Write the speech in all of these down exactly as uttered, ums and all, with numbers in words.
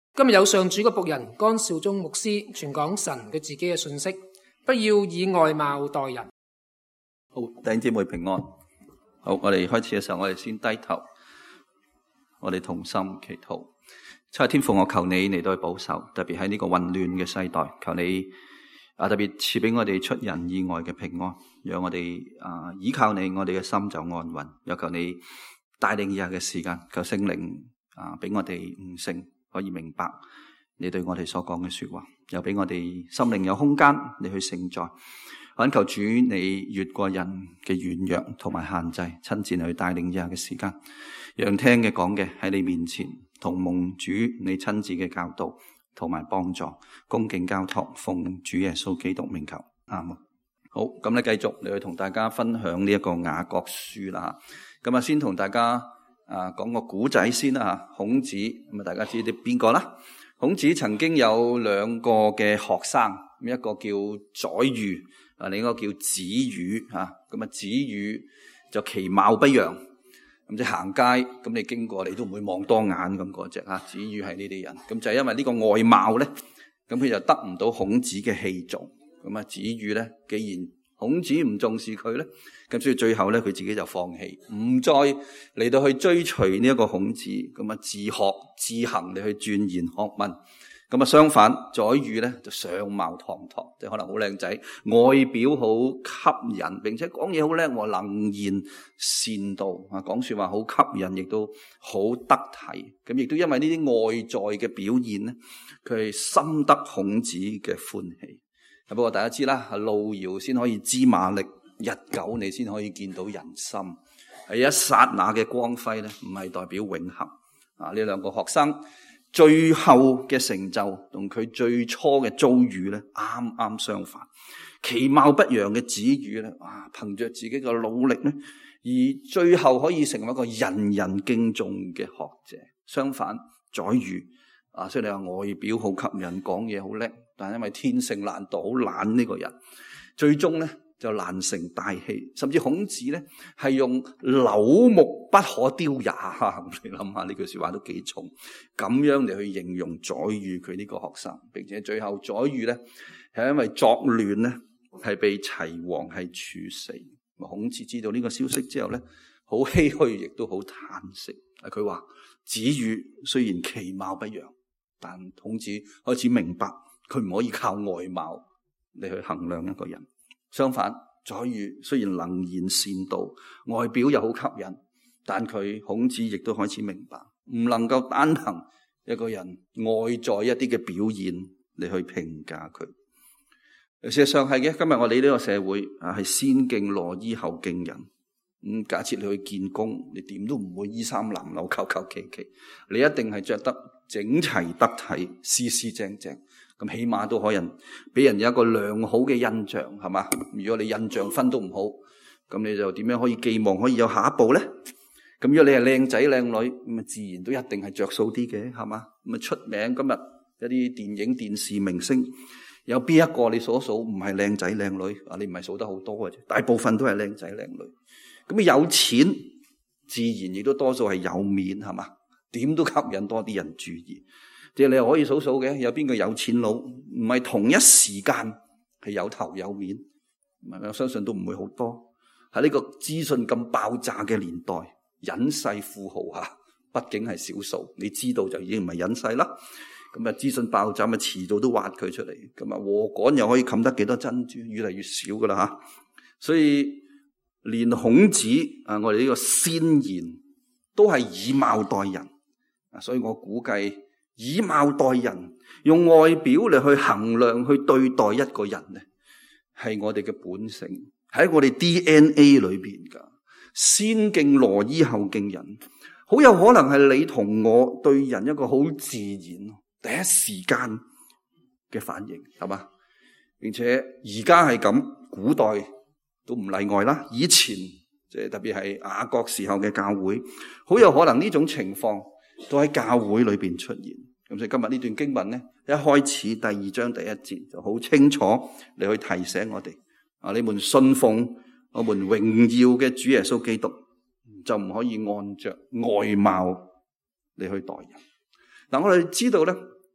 今日有上主嘅僕人江少忠牧師傳講神嘅自己嘅信息，不要以外貌待人。 好，弟兄姊妹平安。好，我哋開始嘅時候，我哋先低頭，我哋同心祈禱。七日天父，我求你嚟到去保守，特別喺呢個混亂嘅世代，求你啊特別賜俾我哋出人意外嘅平安，讓我哋啊依靠你，我哋嘅心就安穩。又求你帶領以下嘅時間，求聖靈啊俾我哋悟性，可以明白你對我哋所講嘅說話，又俾我哋心靈有空間你去承載。懇求主你越過人嘅軟弱同埋限制，親自去帶領以下嘅時間，讓聽嘅講嘅喺你面前同蒙主你親自嘅教導同埋幫助，恭敬交託，奉主耶穌基督名求，阿們。好，咁咧繼續你去同大家分享呢一個雅各書啦。咁啊，先同大家啊講個古仔先啦吓。孔子咁啊，大家知啲邊個啦？孔子曾經有兩個嘅學生，一個叫宰予，啊另一個叫子羽吓。咁啊，子羽就其貌不揚。咁即係行街，咁你經過你都唔會望多眼咁嗰隻啊。子羽係呢啲人，咁就係因為呢個外貌咧，咁佢就得唔到孔子嘅器重。咁啊，子羽咧，既然孔子唔重視佢咧，咁所以最後咧，佢自己就放棄，唔再嚟到去追隨呢一個孔子，咁啊自學自行嚟去鑽研學問。咁啊相反，宰予咧就相貌堂堂，即係可能好靚仔，外表好吸引，並且講嘢好叻，能言善道啊，講說話好吸引，亦都好得體。咁亦都因為呢啲外在嘅表現咧，佢係深得孔子嘅歡喜。不過大家知啦，路遙先可以知馬力，日久你先可以見到人心。係一剎那嘅光輝咧，唔係代表永恆。啊，呢兩個學生最後嘅成就同佢最初嘅遭遇咧，啱啱相反。其貌不揚嘅子羽咧，啊，憑着自己嘅努力咧，而最後可以成為一個人人敬重嘅學者。相反，宰予啊，雖然你話外表好吸引，講嘢好叻，但係因為天性懶惰，好懶呢個人，最終咧就難成大器。甚至孔子咧係用朽木不可雕也，你諗下呢句說話都幾重，咁樣嚟去形容宰予佢呢個學生，並且最後宰予咧係因為作亂咧係被齊王係處死。孔子知道呢個消息之後咧，好唏噓，亦都好嘆息。佢話子羽雖然其貌不揚，但孔子開始明白佢唔可以靠外貌嚟去衡量一個人。相反，宰予雖然能言善道，外表又好吸引，但佢孔子亦都開始明白，唔能夠單憑一個人外在一啲嘅表現嚟去評價佢。事實上係嘅，今日我哋呢個社會啊係先敬羅衣後敬人。咁、嗯、假設你去見工，你點都唔會衣衫襤褸、求求其其，你一定係着得整齊得體、四四正正，咁起碼都可能俾人有一個良好嘅印象，係嘛？如果你印象分都唔好，咁你就點樣可以寄望可以有下一步咧？咁如果你係靚仔靚女，咁啊自然都一定係着數啲嘅，係嘛？咁啊出名今日一啲電影電視明星，有邊一個你數數唔係靚仔靚女啊？你唔係數得好多嘅啫，大部分都係靚仔靚女。咁有錢自然亦都多數係有面，係嘛？點都吸引多啲人注意。即係你又可以數數嘅，有邊個有錢佬唔係同一時間係有頭有面？我相信都唔會好多。喺呢個資訊咁爆炸嘅年代，隱世富豪吓，畢竟係少數。你知道就已經唔係隱世啦。咁啊，資訊爆炸咪遲早都挖佢出嚟。咁啊，禾稈又可以冚得幾多珍珠？越嚟越少噶啦吓。所以連孔子啊，我哋呢個先賢都係以貌待人啊，所以我估計以貌待人，用外表嚟去衡量去對待一個人咧，係我哋嘅本性，喺我哋 D N A 裏邊噶。先敬羅衣後敬人，好有可能係你同我對人一個好自然第一時間嘅反應，係嘛？並且而家係咁，古代都唔例外啦。以前即係特別係雅各時候嘅教會，好有可能呢種情況都喺教會裏邊出現。咁所以今日呢段經文咧，一開始第二章第一節就好清楚嚟去提醒我哋啊，你們信奉我們榮耀嘅主耶穌基督，就唔可以按着外貌嚟去待人。嗱，我哋知道咧，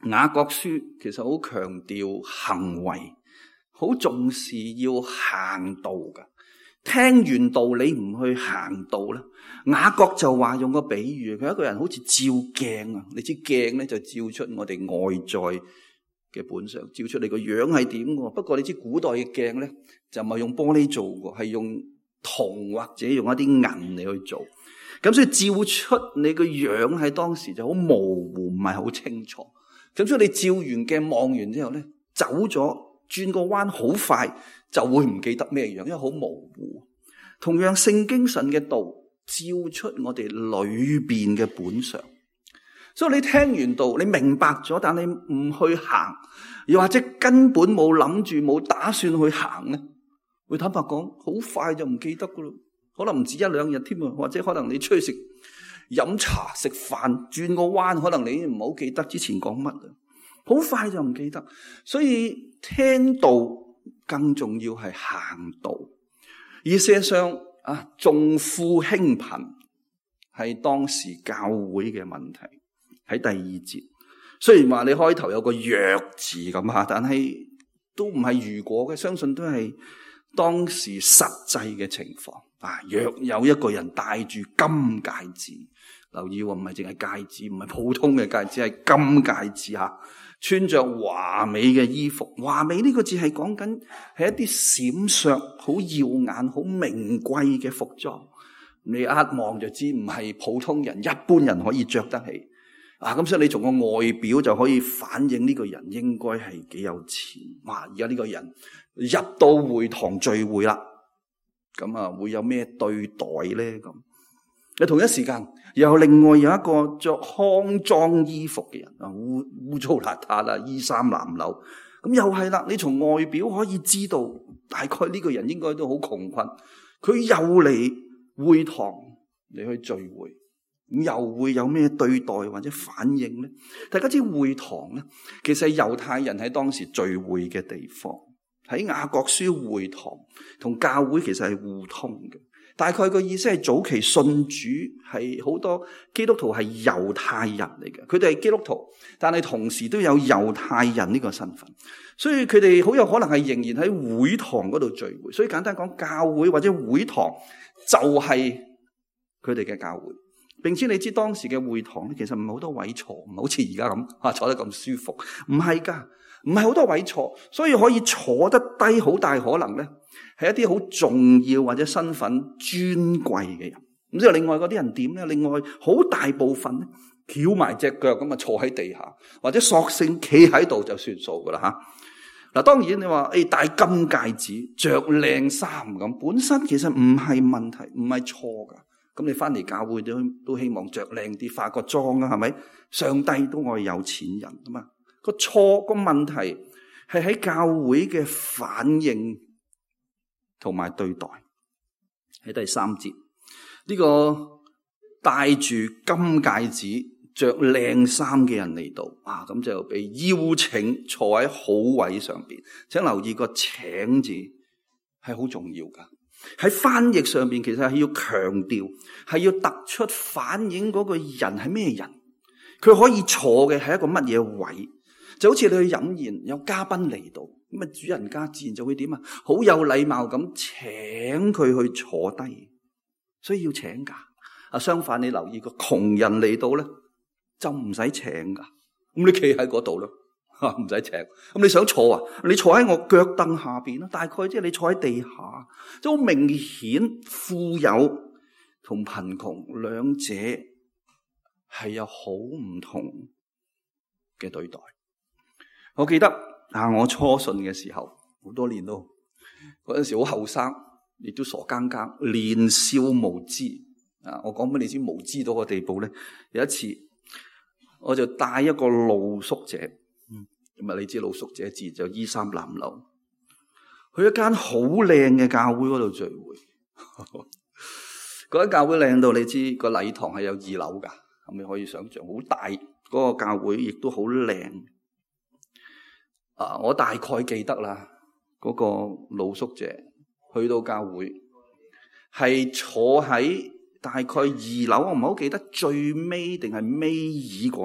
雅各書其實好強調行為，好重視要行道噶。聽完道理唔去行道咧，雅各就話用個比喻，佢一個人好似照鏡啊，你知鏡咧就照出我哋外在嘅本相，照出你個樣係點嘅。不過你知古代嘅鏡咧就唔係用玻璃做嘅，係用銅或者用一啲銀嚟去做。咁所以照出你個樣喺當時就好模糊，唔係好清楚。咁所以你照完鏡望完之後咧，走咗轉個彎好快就會唔記得咩樣，因為好模糊。同樣聖經神嘅道照出我哋裏邊嘅本相。所以你聽完道，你明白咗，但你唔去行，又或者根本冇諗住冇打算去行咧，會坦白講，好快就唔記得噶啦。可能唔止一兩日添啊，或者可能你出去食飲茶食飯轉個彎，可能你唔好記得之前講乜啊，好快就唔記得。所以聽道更重要係行道。而事實上啊，重富輕貧係當時教會嘅問題。喺第二節，雖然話你開頭有個若字咁吓，但係都唔係如果嘅，相信都係當時實際嘅情況。啊，若有一個人戴住金戒指，留意喎，唔係淨係戒指，唔係普通嘅戒指，係金戒指吓，穿着華美嘅衣服。華美呢個字係講緊係一啲閃爍、好耀眼、好名貴嘅服裝。你一望就知唔係普通人、一般人可以着得起。啊，咁所以你從個外表就可以反映呢個人應該係幾有錢。哇！而家呢個人入到會堂聚會啦。咁啊，會有咩對待咧？咁，你同一時間又另外有一個着康裝衣服嘅人啊，污污糟邋遢啦，衣衫襤褸。咁又係啦，你從外表可以知道，大概呢個人應該都好窮困。佢又嚟會堂嚟去聚會，咁又會有咩對待或者反應咧？大家知會堂咧，其實係猶太人喺當時聚會嘅地方。喺雅各書會堂同教會其實係互通嘅，大概個意思係早期信主係好多基督徒係猶太人嚟嘅，佢哋係基督徒，但係同時都有猶太人呢個身份，所以佢哋好有可能係仍然喺會堂嗰度聚會。所以簡單講，教會或者會堂就係佢哋嘅教會，並且你知當時嘅會堂咧，其實唔係好多位坐，唔係好似而家咁啊坐得咁舒服，唔係噶。唔係好多位坐，所以可以坐得低，好大可能咧係一啲好重要或者身份尊貴嘅人。咁之後另外嗰啲人點咧？另外好大部分咧翹埋隻腳咁啊坐喺地下，或者索性企喺度就算數噶啦吓。嗱，當然你話誒戴金戒指、着靚衫咁，本身其實唔係問題，唔係錯噶。咁你翻嚟教會都都希望着靚啲，化個妝啊，係咪？上帝都愛有錢人啊嘛。個錯個問題係喺教會嘅反應同埋對待。喺第三節，呢個戴住金戒指、着靚衫嘅人嚟到啊，咁就被邀請坐喺好位上邊。請留意個請字係好重要噶。喺翻譯上邊，其實係要強調，係要突出反映嗰個人係咩人，佢可以坐嘅係一個乜嘢位。就好似你去飲宴，有嘉賓嚟到，咁啊主人家自然就會點啊，好有禮貌咁請佢去坐低，所以要請噶。啊，相反你留意個窮人嚟到咧，就唔使請噶，咁你企喺嗰度咯，吓唔使請。咁你想坐啊？你坐喺我腳凳下邊咯，大概即係你坐喺地下，即係好明顯富有同貧窮兩者係有好唔同嘅對待。我記得啊，我初信嘅時候，好多年咯，嗰陣時好後生，亦都傻更更，年少無知啊！我講俾你知，無知到個地步咧。有一次，我就帶一個露宿者，咁啊，你知露宿者自然就衣衫襤褸，去一間好靚嘅教會嗰度聚會。嗰間教會靚到你知，個禮堂係有二樓噶，咁你可以想象好大。嗰個教會亦都好靚。啊！我大概記得啦，嗰個露宿者去到教會係坐喺大概二樓，我唔係好記得最尾定係尾二嗰一排，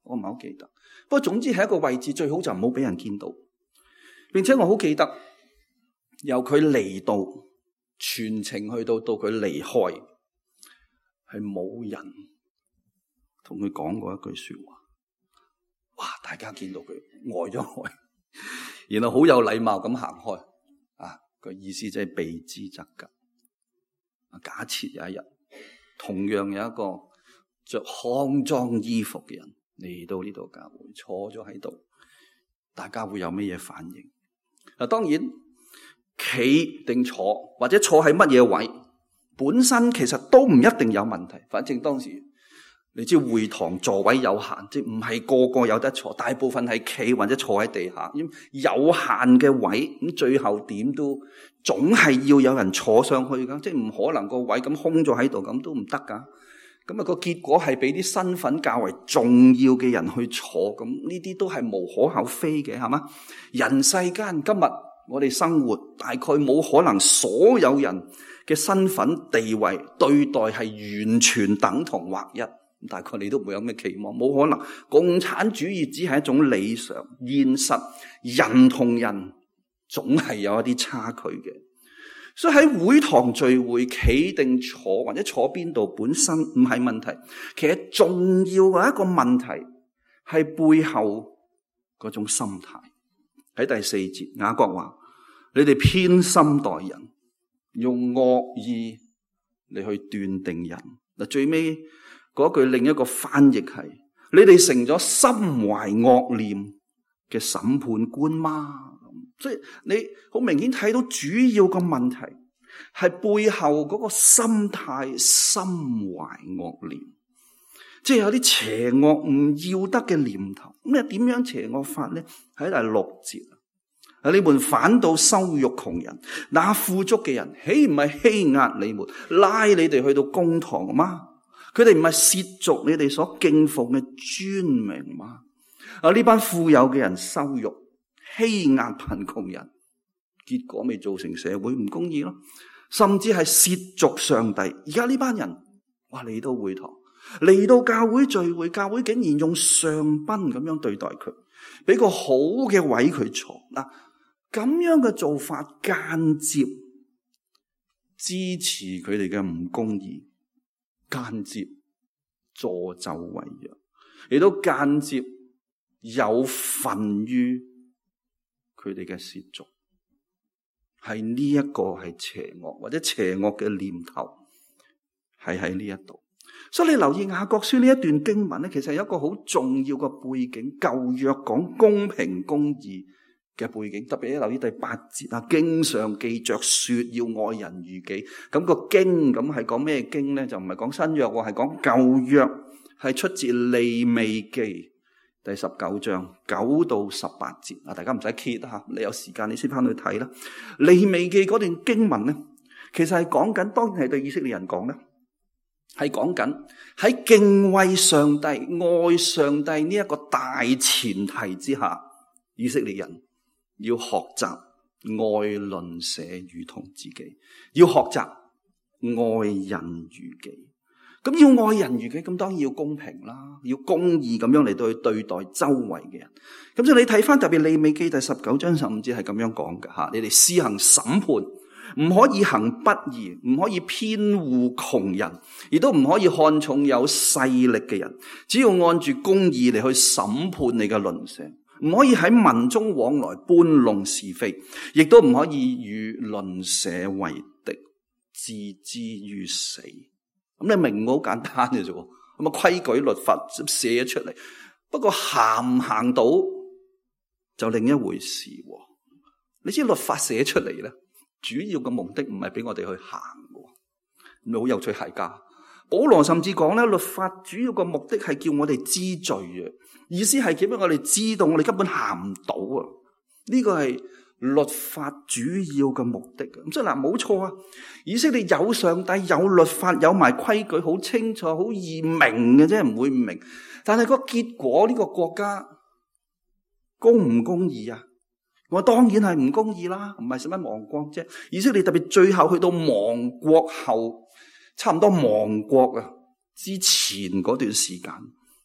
我唔係好記得。不過總之係一個位置，最好就唔好俾人見到。並且我好記得，由佢嚟到全程去到到佢離開，係冇人同佢講過一句說話。哇！大家見到佢呆咗呆，然後好有禮貌咁行開。啊，個意思即係避之則吉。假設有一日，同樣有一個着康莊衣服嘅人嚟到呢度教會，坐咗喺度，大家會有咩嘢反應？嗱，當然企定坐或者坐喺乜嘢位，本身其實都唔一定有問題。反正當時你知會堂座位有限，即係唔係個個有得坐，大部分係企或者坐喺地下。有限嘅位，咁最後點都總係要有人坐上去噶，即係唔可能個位咁空咗喺度，咁都唔得噶。咁啊個結果係俾啲身份較為重要嘅人去坐，咁呢啲都係無可厚非嘅，係嘛？人世間今日我哋生活，大概冇可能所有人嘅身份地位對待係完全等同劃一。大概你都唔會有咩期望，冇可能。共產主義只係一種理想，現實人同人總係有一啲差距嘅。所以喺會堂聚會，企定坐或者坐邊度本身唔係問題，其實重要嘅一個問題係背後嗰種心態。喺第四節，雅各話：你哋偏心待人，用惡意嚟去斷定人。嗱，最尾嗰句另一個翻譯係：你哋成咗心懷惡念嘅審判官嗎？所以你好明顯睇到主要個問題係背後嗰個心態，心懷惡念，即係有啲邪惡唔要得嘅念頭。咁你點樣邪惡法呢？喺第六節啊，你們反倒羞辱窮人，那富足嘅人豈唔係欺壓你們，拉你哋去到公堂嗎？佢哋唔係褻瀆你哋所敬奉嘅尊名嗎？啊，呢班富有嘅人羞辱欺壓貧窮人，結果咪造成社會唔公義咯，甚至係褻瀆上帝。而家呢班人哇，嚟到會堂，嚟到教會聚會，教會竟然用上賓咁樣對待佢，俾個好嘅位佢坐。嗱，咁樣嘅做法間接支持佢哋嘅唔公義，間接助紂為虐，亦都間接有份於佢哋嘅褻瀆。係呢一個係邪惡，或者邪惡嘅念頭係喺呢一度。所以你留意雅各書呢一段經文咧，其實有一個好重要嘅背景，舊約講公平公義嘅背景。特別你留意第八節啊，經上記着說要愛人如己。咁個經咁係講咩經咧？就唔係講新約，係講舊約，係出自利未記第十九章九到十八節啊，大家唔使揭啦吓，你有時間你先翻去睇啦。利未記嗰段經文咧，其實係講緊，當然係對以色列人講咧，係講緊喺敬畏上帝、愛上帝呢一個大前提之下，以色列人要學習愛鄰舍如同自己，要學習愛人如己。咁要愛人如己，咁當然要公平啦，要公義咁樣嚟到去對待周圍嘅人。咁所以你睇翻特別利未記第十九章十五節係咁樣講嘅吓，你哋施行審判，唔可以行不義，唔可以偏護窮人，亦都唔可以看重有勢力嘅人，只要按住公義嚟去審判你嘅鄰舍，唔可以喺民中往來搬弄是非，亦都唔可以與鄰舍為敵，置之於死。咁你明好簡單嘅啫，咁啊規矩律法寫咗出嚟，不過行唔行到就另一回事。你知律法寫出嚟咧，主要嘅目的唔係俾我哋去行嘅，咁好有趣係噶。保羅甚至講咧，律法主要嘅目的係叫我哋知罪嘅，意思係叫俾我哋知道我哋根本行唔到啊。呢個係律法主要嘅目的。咁所以嗱，冇錯啊，以色列有上帝，有律法，有埋規矩，好清楚，好易明嘅啫，唔會唔明。但係個結果，呢個國家公唔公義啊？我當然係唔公義啦，唔係使乜亡國啫。以色列特別最後去到亡國後，差唔多亡國啊之前嗰段時間，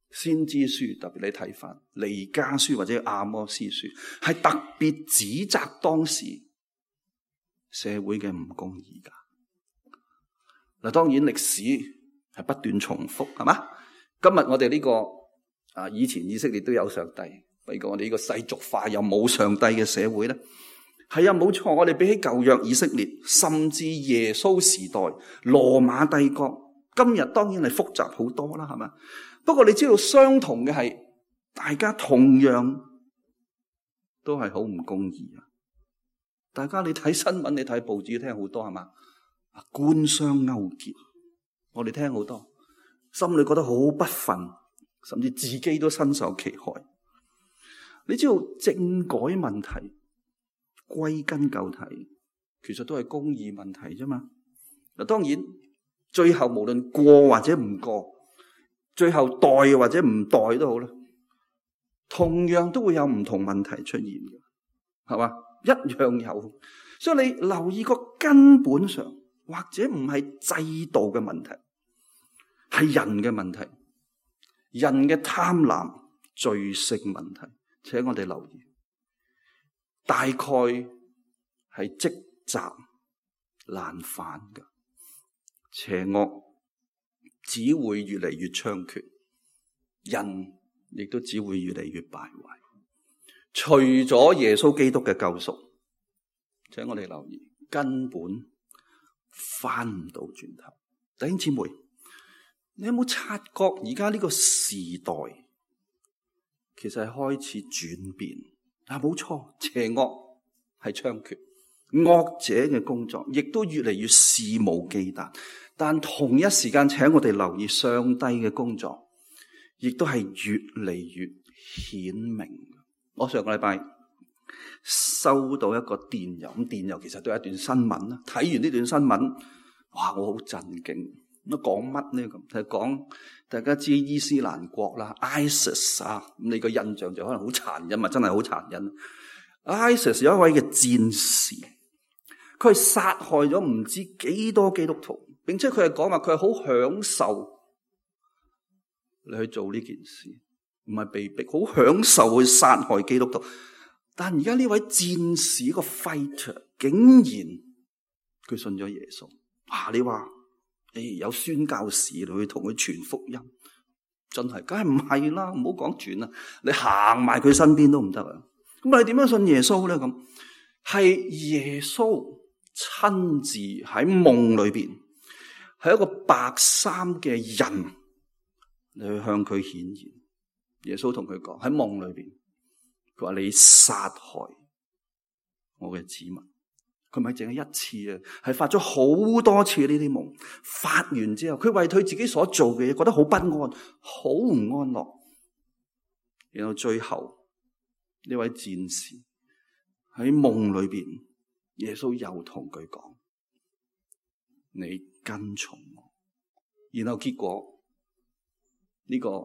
先知書，特別你睇翻彌迦書或者阿摩司書，係特別指責當時社會嘅唔公義噶。嗱，當然歷史係不斷重複，係嘛？今日我哋呢個啊，以前以色列都有上帝，不過我哋呢個世俗化又冇上帝嘅社會咧，係啊，冇錯。我哋比起舊約以色列，甚至耶穌時代、羅馬帝國，今日當然係複雜好多啦，係嘛？不過你知道相同嘅係，大家同樣都係好唔公義啊！大家你睇新聞，你睇報紙聽好多，係嘛？官商勾結，我哋聽好多，心裏覺得好不忿，甚至自己都身受其害。你知道政改問題歸根究底，其實都係公義問題啫嘛。嗱，當然最後無論過或者唔過，最後代或者唔代都好啦，同樣都會有唔同問題出現嘅，係嘛？一樣有。所以你留意個根本上，或者唔係制度嘅問題，係人嘅問題，人嘅貪婪、罪性問題。請我哋留意，大概係積習難返嘅，邪惡只會越嚟越猖獗，人亦都只會越嚟越敗壞。除咗耶穌基督嘅救贖，請我哋留意，根本翻唔到轉頭。弟兄姊妹，你有冇察覺而家呢個時代其實係開始轉變？啊，冇錯，邪惡係猖獗，惡者嘅工作亦都越嚟越肆無忌憚。但同一時間，請我哋留意上帝嘅工作，亦都係越嚟越顯明。我上個禮拜收到一個電郵，咁電郵其實都係一段新聞啦。睇完呢段新聞，哇！我好震驚。咁講乜呢？咁就係講大家知伊斯蘭國啦 ，ISIS 啊，咁你個印象就可能好殘忍啊，真係好殘忍。ISIS 有一位嘅戰士，佢係殺害咗唔知幾多基督徒，並且佢係講話佢係好享受你去做呢件事，唔係被逼，好享受去殺害基督徒。但而家呢位戰士，一個 fighter， 竟然佢信咗耶穌。哇！你話誒有宣教士去同佢傳福音，真係梗係唔係啦，唔好講傳啦，你行埋佢身邊都唔得啊！咁你點樣信耶穌咧？咁係耶穌親自喺夢裏邊，係一個白衫嘅人嚟去向佢顯現。耶穌同佢講喺夢裏邊，佢話你殺害我嘅子民。佢咪淨係一次啊，係發咗好多次呢啲夢。發完之後，佢為佢自己所做嘅嘢覺得好不安，好唔安樂。然後最後呢位戰士喺夢裏邊，耶穌又同佢講：你跟從我。然後結果呢個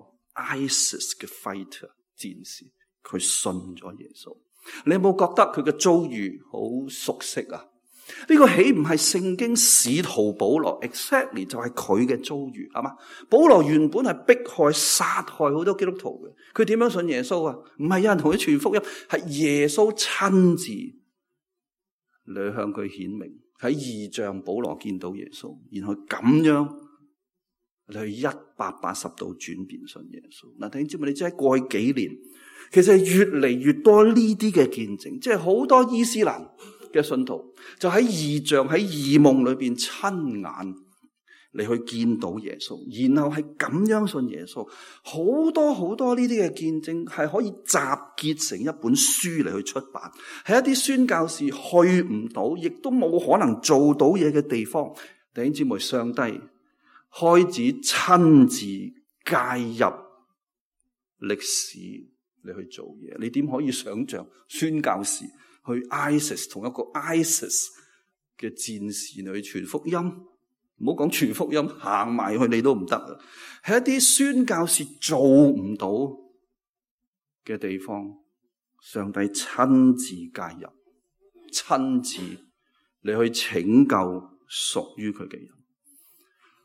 ISIS 嘅 fighter 戰士，佢信咗耶穌。你有冇覺得佢嘅遭遇好熟悉啊？呢個豈唔係聖經使徒保羅 exactly 就係佢嘅遭遇，係嘛？保羅原本係迫害、殺害好多基督徒嘅，佢點樣信耶穌啊？唔係有人同佢傳福音，係耶穌親自嚟向佢顯明。喺異象，保羅見到耶穌，然後咁樣嚟一百八十度轉變信耶穌。嗱，弟兄姊妹，你知喺過去幾年，其實越嚟越多呢啲嘅見證，即係好多伊斯蘭嘅信徒就喺異象、喺異夢裏邊親眼嚟去見到耶穌，然後係咁樣信耶穌。好多好多呢啲嘅見證係可以集結成一本書嚟去出版，係一啲宣教士去唔到，亦都冇可能做到嘢嘅地方。弟兄姊妹，上帝開始親自介入歷史嚟去做嘢。你點可以想象宣教士去 ISIS 同一個 ISIS 嘅戰士嚟去傳福音？唔好講傳福音，行埋去你都唔得啊！係一啲宣教士做唔到嘅地方，上帝親自介入，親自嚟去拯救屬於佢嘅人。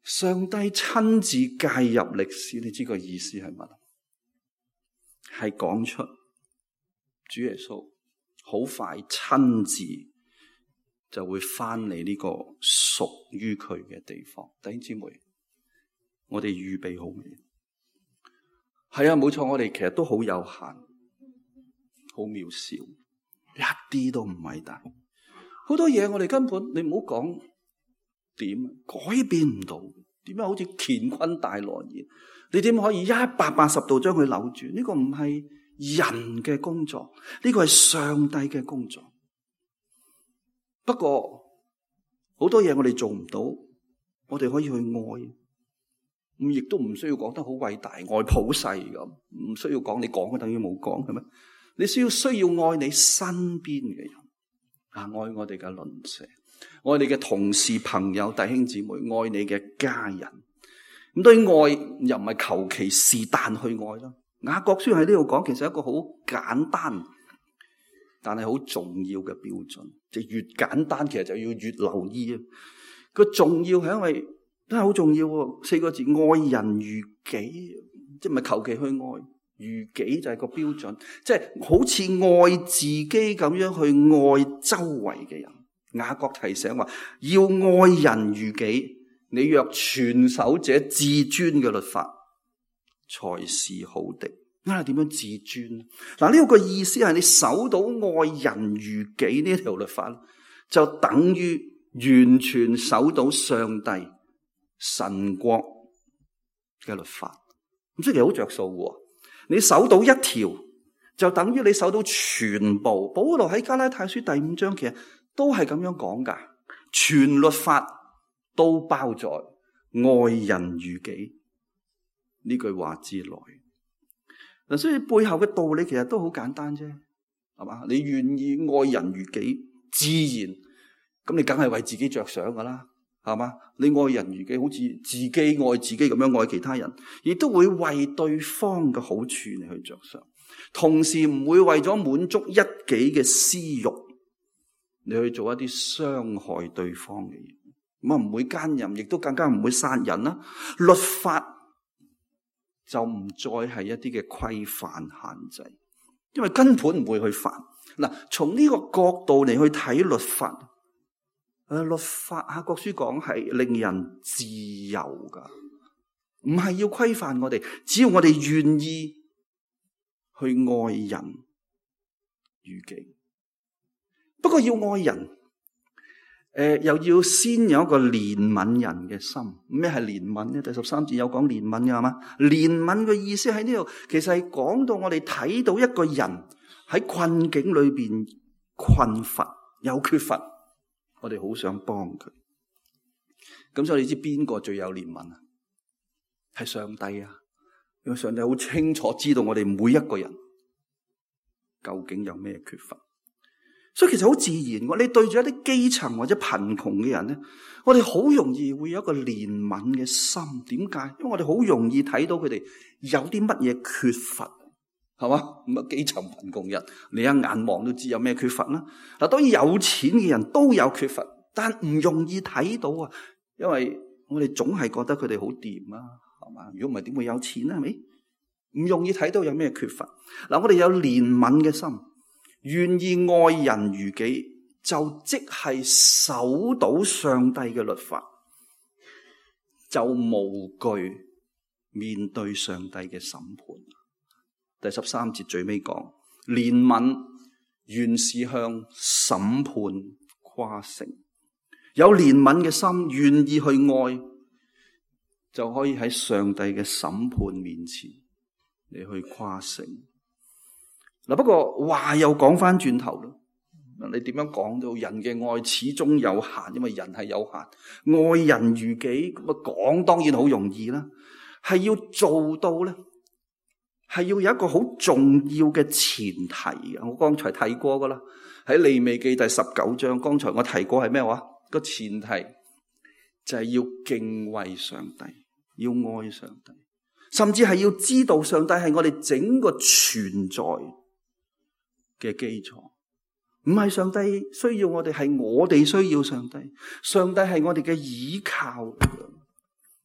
上帝親自介入歷史，你知個意思係乜？係講出主耶穌好快親自就會翻嚟呢個屬於佢嘅地方。弟兄姊妹，我哋預備好未？係啊，冇錯，我哋其實都好有限，好渺小，一啲都唔偉大。好多嘢我哋根本你唔好講點改變唔到，點解好似乾坤大挪移？你點可以一百八十度將佢扭轉？呢個唔係人嘅工作，呢個係上帝嘅工作。不過好多嘢我哋做唔到，我哋可以去愛。咁亦都唔需要講得好偉大，愛普世咁，唔需要講，你講等於冇講，係咪？你需要需要愛你身邊嘅人啊，愛我哋嘅鄰舍，愛你嘅同事、朋友、弟兄姊妹，愛你嘅家人。咁對愛又唔係求其是但去愛啦。雅各書喺呢度講，其實係一個好簡單但係好重要嘅標準，就越簡單其實就要越留意啊。個重要係因為真係好重要喎，四個字，愛人如己，即係唔係求其去愛，如己就係個標準，即係好似愛自己咁樣去愛周圍嘅人。雅各提醒話，要愛人如己，你若全守這至尊嘅律法，才是好的。啊，點樣至尊？嗱，呢個意思係你守到愛人如己呢條律法，就等於完全守到上帝神國嘅律法。咁即係好着數喎。你守到一條，就等於你守到全部。保羅喺加拉太書第五章其實都係咁樣講噶，全律法都包在愛人如己呢句話之內。嗱，所以背後嘅道理其實都好簡單啫，係嘛？你願意愛人如己，自然咁你梗係為自己着想噶啦，係嘛？你愛人如己，好似自己愛自己咁樣愛其他人，亦都會為對方嘅好處嚟去着想，同時唔會為咗滿足一己嘅私欲，你去做一啲傷害對方嘅嘢。咁啊，唔會奸淫，亦都更加唔會殺人啦。律法就唔再係一啲嘅規範限制，因為根本唔會去犯。嗱，從呢個角度嚟去睇律法，誒，律法雅各書講係令人自由噶，唔係要規範我哋，只要我哋願意去愛人如己。不過要愛人，誒、呃，又要先有一個憐憫人嘅心。咩係憐憫呢？第十三節有講憐憫嘅係嘛？憐憫嘅意思喺呢度，其實係講到我哋睇到一個人喺困境裏邊困乏有缺乏，我哋好想幫佢。咁所以你知邊個最有憐憫啊？係上帝啊！因為上帝好清楚知道我哋每一個人究竟有咩缺乏。所以其實好自然，我哋對住一啲基層或者貧窮嘅人咧，我哋好容易會有一個憐憫嘅心。點解？因為我哋好容易睇到佢哋有啲乜嘢缺乏，係嘛？咁啊，基層貧窮人，你一眼望都知有咩缺乏啦。嗱，當然有錢嘅人都有缺乏，但唔容易睇到啊，因為我哋總係覺得佢哋好掂啊，係嘛？如果唔係點會有錢啊？係咪？唔容易睇到有咩缺乏。嗱，我哋有憐憫嘅心，願意愛人如己，就即係守到上帝嘅律法，就無懼面對上帝嘅審判。第十三節最尾講，憐憫原是向審判誇勝，有憐憫嘅心，願意去愛，就可以喺上帝嘅審判面前你去誇勝。嗱，不過話又講翻轉頭咯，你點樣講到人嘅愛始終有限，因為人係有限。愛人如己咁啊，講當然好容易啦，係要做到咧，係要有一個好重要嘅前提嘅。我剛才提過噶啦，喺利未記第十九章，剛才我提過係咩話？個前提就係要敬畏上帝，要愛上帝，甚至係要知道上帝係我哋整個存在嘅基礎。唔係上帝需要我哋，係我哋需要上帝。上帝係我哋嘅依靠。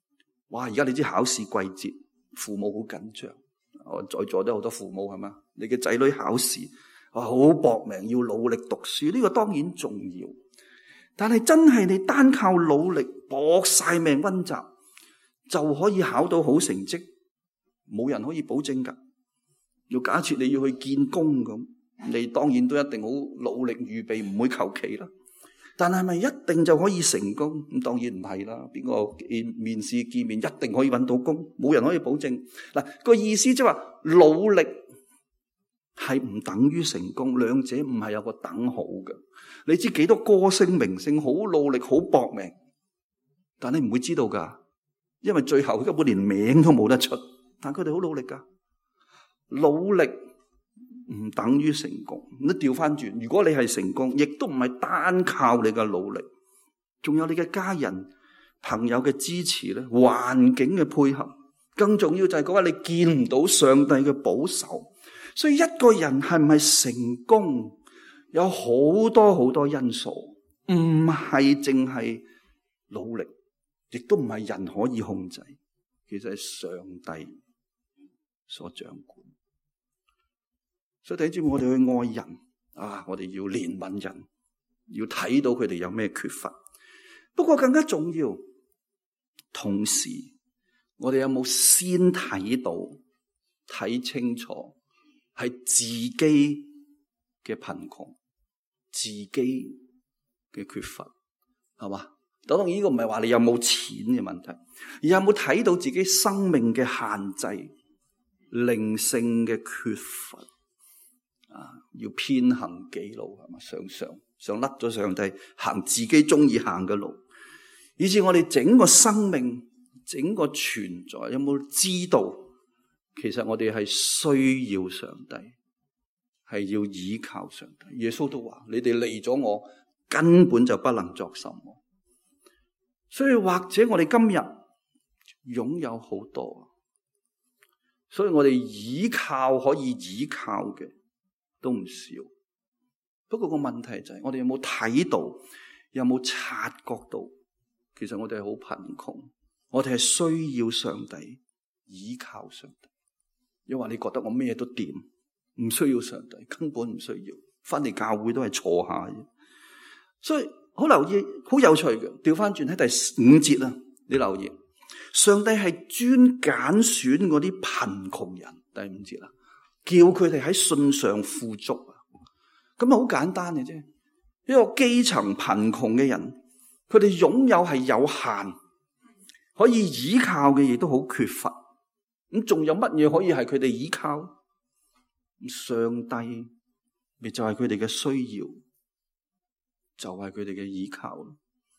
哇！而家你知考試季節，父母好緊張。我在座都好多父母係嘛？你嘅仔女考試，哇，好搏命，要努力讀書，呢個當然重要。但係真係你單靠努力搏晒命溫習就可以考到好成績，冇人可以保證噶。要假設你要去見工咁，你當然都一定好努力預備，唔會求其啦。但係咪一定就可以成功？咁當然唔係啦。邊個見面試見面一定可以揾到工？冇人可以保證。嗱，個意思即係話努力係唔等於成功，兩者唔係有個等號嘅。你知幾多歌星明星好努力好搏命，但你唔會知道噶，因為最後根本連名都冇得出。但佢哋好努力噶，努力唔等於成功。咁調翻轉，如果你係成功，亦都唔係單靠你嘅努力，仲有你嘅家人、朋友嘅支持咧，環境嘅配合，更重要就係嗰個你見唔到上帝嘅保守。所以一個人係唔係成功，有好多好多因素，唔係淨係努力，亦都唔係人可以控制，其實係上帝所掌管。所以弟兄姊妹，我哋去愛人啊，我哋要憐憫人，要睇到佢哋有咩缺乏。不過更加重要，同時我哋有冇先睇到、睇清楚係自己嘅貧窮、自己嘅缺乏，係嘛？當然呢個唔係話你有冇錢嘅問題，而有冇睇到自己生命嘅限制、靈性嘅缺乏。啊！要偏行己路，係嘛？想想想甩咗上帝，行自己中意行嘅路，以至我哋整個生命、整個存在，有冇知道？其實我哋係需要上帝，係要依靠上帝。耶穌都話：你哋離咗我，根本就不能作什麼。所以或者我哋今日擁有好多，所以我哋依靠可以依靠嘅都唔少，不過個問題就係我哋有冇睇到，有冇察覺到，其實我哋係好貧窮，我哋係需要上帝，依靠上帝。因為你覺得我咩都掂，唔需要上帝，根本唔需要，翻嚟教會都係坐下嘅。所以好留意，好有趣嘅。調翻轉喺第五節啊，你留意，上帝係專揀選嗰啲貧窮人。第五節啦。叫佢哋喺信上富足啊，咁啊好簡單嘅啫。一個基層貧窮嘅人，佢哋擁有係有限，可以依靠嘅嘢都好缺乏。咁仲有乜嘢可以係佢哋依靠？上帝咪就係佢哋嘅需要，就係佢哋嘅依靠咯。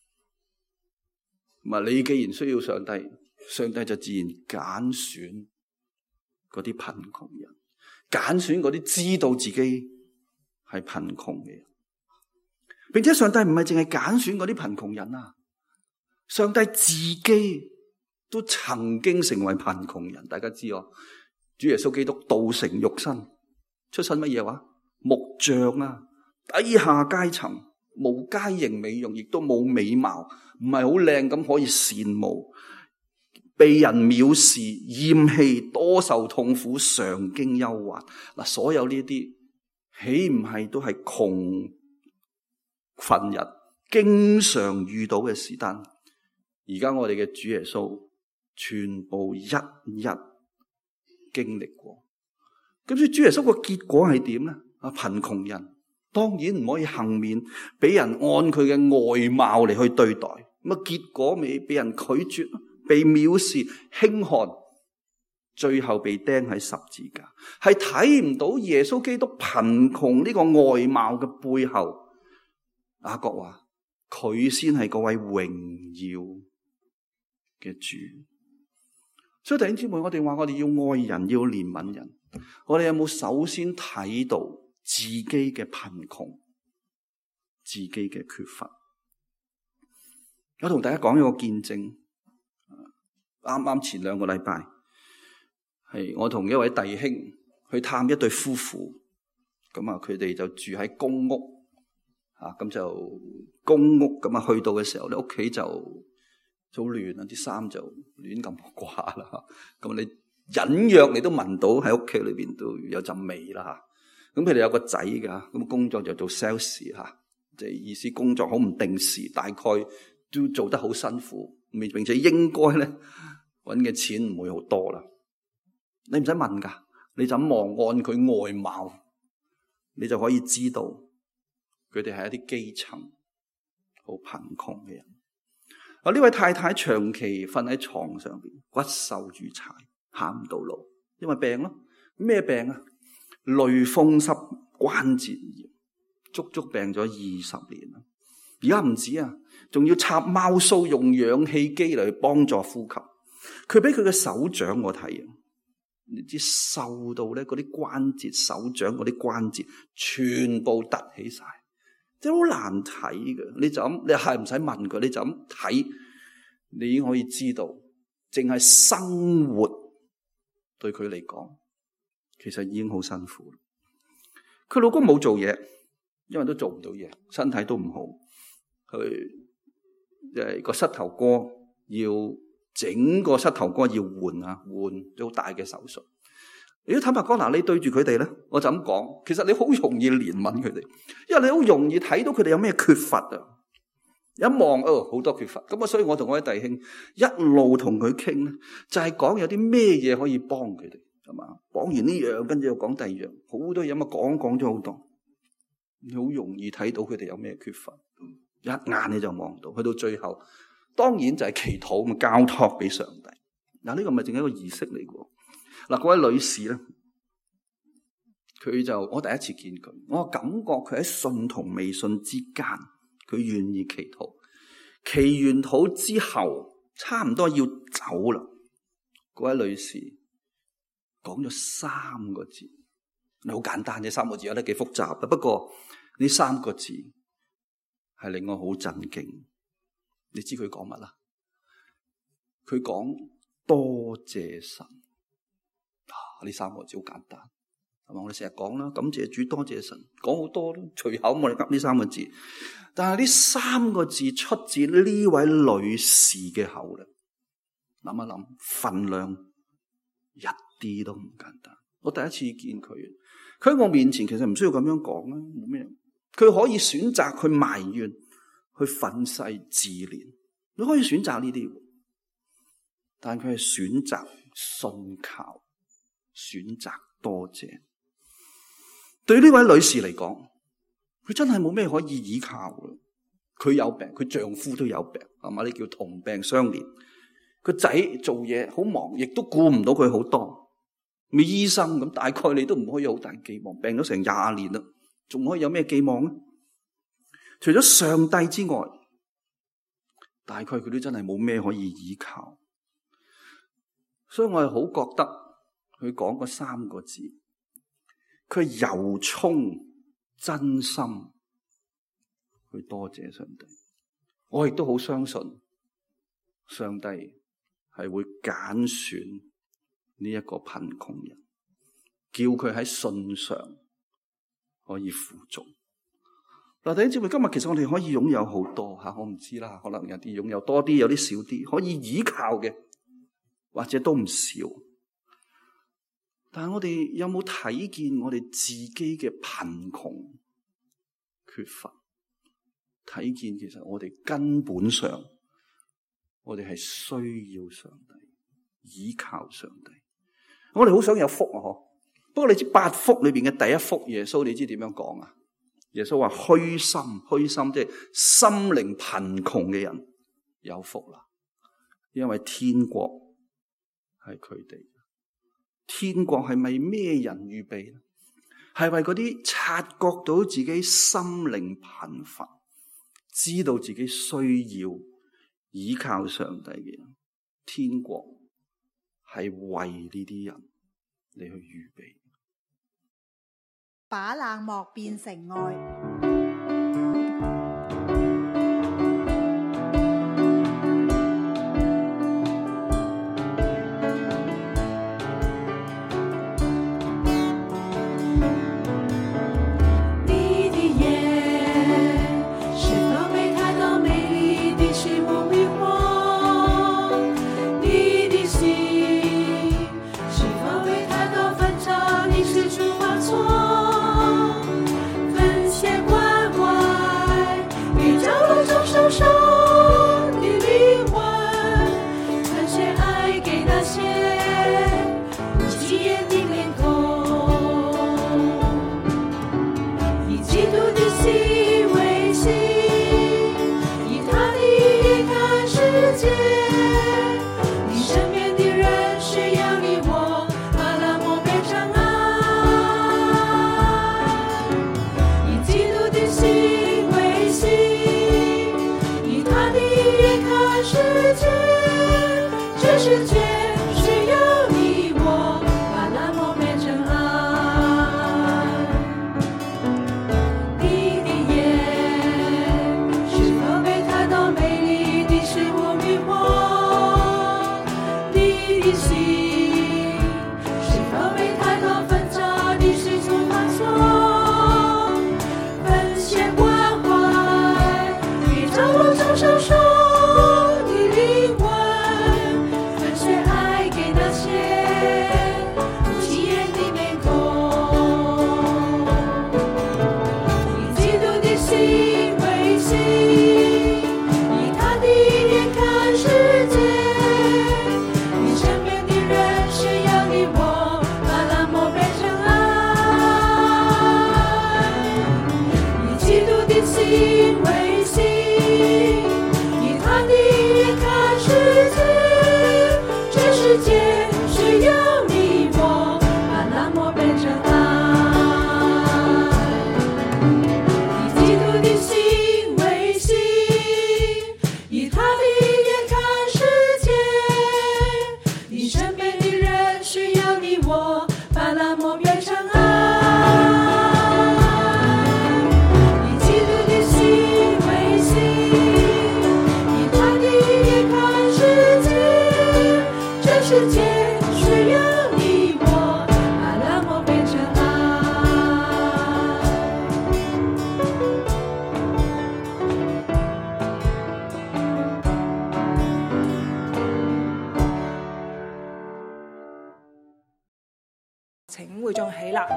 咁啊，你既然需要上帝，上帝就自然揀選嗰啲貧窮人。揀選嗰啲知道自己係貧窮嘅人，並且上帝唔係淨係揀選嗰啲貧窮人啊，上帝自己都曾經成為貧窮人。大家知哦，主耶穌基督道成肉身，出身乜嘢話？木匠啊，低下階層，無佳形美容，亦都冇美貌，唔係好靚咁可以羨慕。被人藐視、厭棄、多受痛苦、常經憂患。嗱，所有呢啲，豈唔係都係窮乏人經常遇到嘅事？但而家我哋嘅主耶穌，全部一一經歷過。咁所以主耶穌個結果係點咧？啊，貧窮人當然唔可以幸免，俾人按佢嘅外貌嚟去對待。咁啊，結果咪俾人拒絕，被藐視、輕看，最後被釘喺十字架，係睇唔到耶穌基督貧窮呢個外貌嘅背後。雅各話佢先係嗰位榮耀嘅主。所以弟兄姊妹，我哋話我哋要愛人，要憐憫人，我哋有冇首先睇到自己嘅貧窮、自己嘅缺乏？我同大家講一個見證。啱啱前兩個禮拜，係我同一位弟兄去探一對夫婦，咁啊，佢哋就住喺公屋，啊，咁就公屋咁啊，去到嘅時候咧，屋企就就好亂啊，啲衫就亂咁掛啦。咁你隱約你都聞到喺屋企裏邊都有陣味啦。咁佢哋有個仔噶，咁工作就做 sales 吓，即係意思工作好唔定時，大概都做得好辛苦，並且應該咧搵嘅錢唔會好多啦。你唔使問噶，你就咁望按佢外貌，你就可以知道佢哋係一啲基層、好貧窮嘅人。啊！呢位太太長期瞓喺床上邊，骨瘦如柴，行唔到路，因為病咯。咩病啊？類風濕關節炎，足足病咗二十年啦。而家唔止啊，仲要插貓鬚，用氧氣機嚟幫助呼吸。佢俾佢嘅手掌我睇啊，你知瘦到咧，嗰啲關節，手掌嗰啲關節全部凸起晒。真係好難睇嘅，你就咁，你係唔使問佢，你就咁睇，你已經可以知道，淨係生活對佢嚟講，其實已經好辛苦。佢老公冇做嘢，因為都做唔到嘢，身體都唔好，佢誒個膝頭哥要整個膝頭哥要換啊，換咗好大嘅手術。如果坦白講，嗱，你對住佢哋咧，我就咁講，其實你好容易憐憫佢哋，因為你好容易睇到佢哋有咩缺乏啊！一望哦，好多缺乏，咁啊，所以我同我啲弟兄一路同佢傾咧，就係講有啲咩嘢可以幫佢哋，係嘛？講完呢樣，跟住又講第二樣，好多嘢咁啊，講講咗好多，你好容易睇到佢哋有咩缺乏，一眼你就望到，去到最後，當然就係祈禱咁交託俾上帝。嗱，呢個咪淨係一個儀式嚟嘅。嗱，嗰位女士咧，佢就我第一次見佢，我感覺佢喺信同未信之間，佢願意祈禱。祈完禱之後，差唔多要走啦。嗰位女士講咗三個字，你好簡單嘅三個字，有得幾複雜啊。不過呢三個字係令我好震驚。你知佢講乜啦？佢講多謝神。呢三個字好簡單，係嘛？我哋成日講啦，感謝主，多謝神，講好多咯，隨口我哋噏呢三個字。但係呢三個字出自呢位女士嘅口咧，諗一諗，分量一啲都唔簡單。我第一次見佢，佢喺我面前其實唔需要咁樣講啦，冇咩。佢可以選擇去埋怨，去憤世自憐，你可以選擇呢啲，但佢係選擇信靠。選擇多謝，對呢位女士嚟講，佢真係冇咩可以依靠嘅。佢有病，佢丈夫都有病，係嘛？呢叫同病相憐。個仔做嘢好忙，亦都顧唔到佢好多。咪醫生咁，大概你都唔可以有好大寄望。病咗成廿年啦，仲可以有咩寄望咧？除咗上帝之外，大概佢都真係冇咩可以依靠。所以我係好覺得。佢講嗰三個字，佢由衷真心去多謝上帝。我亦都好相信上帝係會揀選呢一個貧窮人，叫佢喺信上可以富足。嗱，弟兄姊妹，今日其實我哋可以擁有好多吓，我唔知啦，可能有啲擁有多啲，有啲少啲，可以依靠嘅，或者都唔少。但係我哋有冇睇見我哋自己嘅貧窮缺乏？睇見其實我哋根本上，我哋係需要上帝，依靠上帝。我哋好想有福啊！嗬，不過你知八福裏邊嘅第一福，耶穌你知點樣講啊？耶穌話虛心，虛心即係心靈貧窮嘅人有福啦，因為天國係佢哋。天國係咪咩人預備咧？係為嗰啲察覺到自己心靈貧乏，知道自己需要依靠上帝嘅人。天國係為呢啲人嚟去預備。 把冷漠變成愛。 是否被太多美麗的事物迷惑？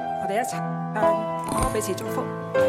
我哋一齊誒彼此祝福。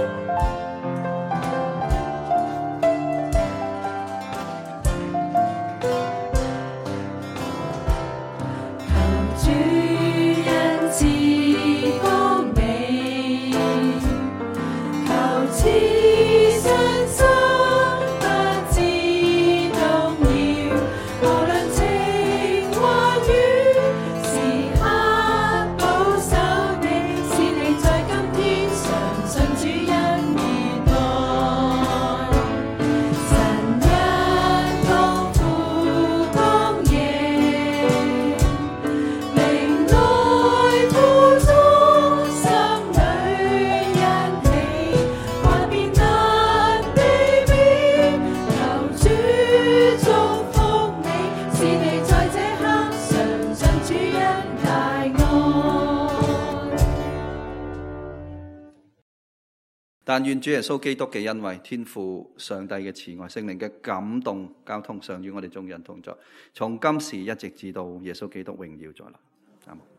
但願主耶穌基督嘅恩惠、天父上帝嘅慈愛、聖靈嘅感動、交通，常與我哋眾人同在，從今時一直至到耶穌基督榮耀再來。阿們。